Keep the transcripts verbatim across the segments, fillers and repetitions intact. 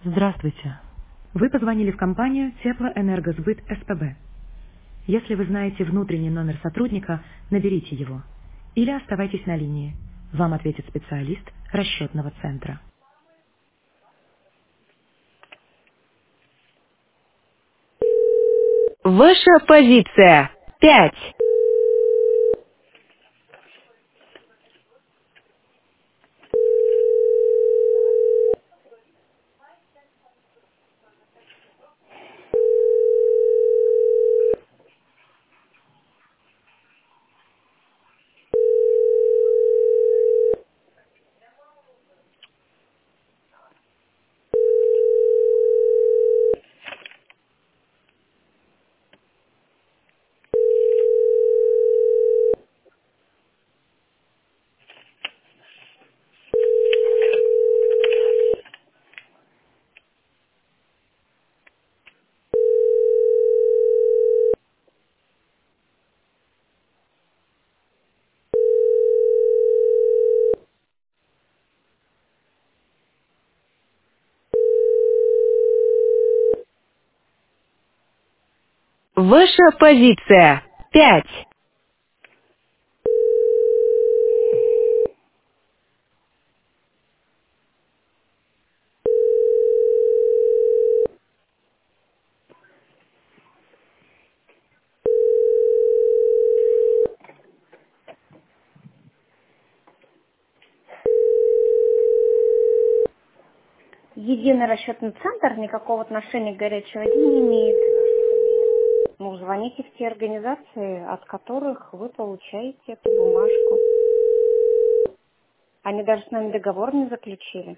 Здравствуйте. Вы позвонили в компанию Теплоэнергосбыт СПБ. Если вы знаете внутренний номер сотрудника, наберите его. Или оставайтесь на линии. Вам ответит специалист расчетного центра. Ваша позиция. Пять. Ваша позиция. Пять. Единый расчетный центр никакого отношения к горячей воде не имеет. Ну, звоните в те организации, от которых вы получаете эту бумажку. Они даже с нами договор не заключили,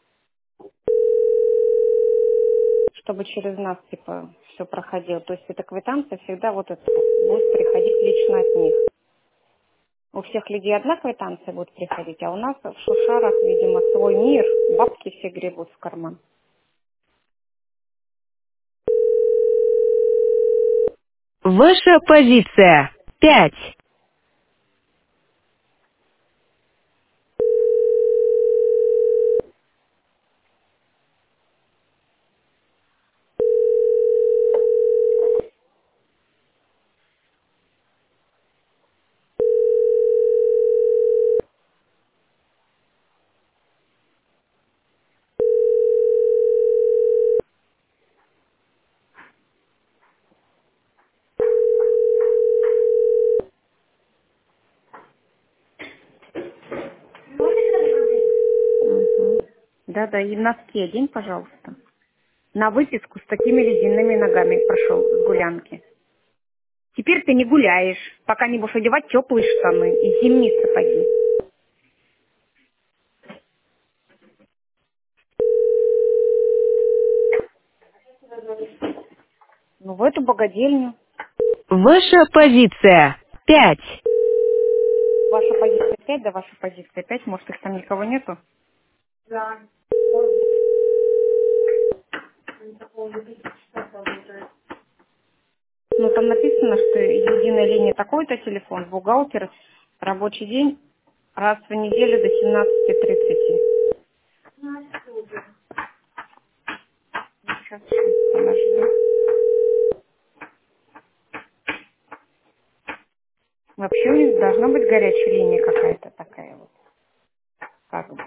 чтобы через нас, типа, все проходило. То есть эта квитанция всегда вот это будет приходить лично от них. У всех людей одна квитанция будет приходить, а у нас в Шушарах, видимо, свой мир, бабки все гребут в карман. Ваша позиция. Пять. Мгм. Да-да, и носки одень, пожалуйста. На выписку с такими ледяными ногами прошел с гулянки. Теперь ты не гуляешь, пока не будешь одевать теплые штаны и зимние сапоги. Ну, в эту богадельню. Ваша позиция. Пять. Ваша позиция пять, да ваша позиция пять, может их там никого нету? Ну, там написано, что единая линия такой-то телефон, бухгалтер, рабочий день раз в неделю до семнадцати тридцати. Сейчас, подожди. Вообще у них должна быть горячая линия какая-то такая вот, как бы.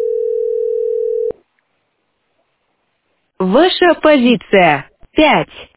Ваша позиция. Пять.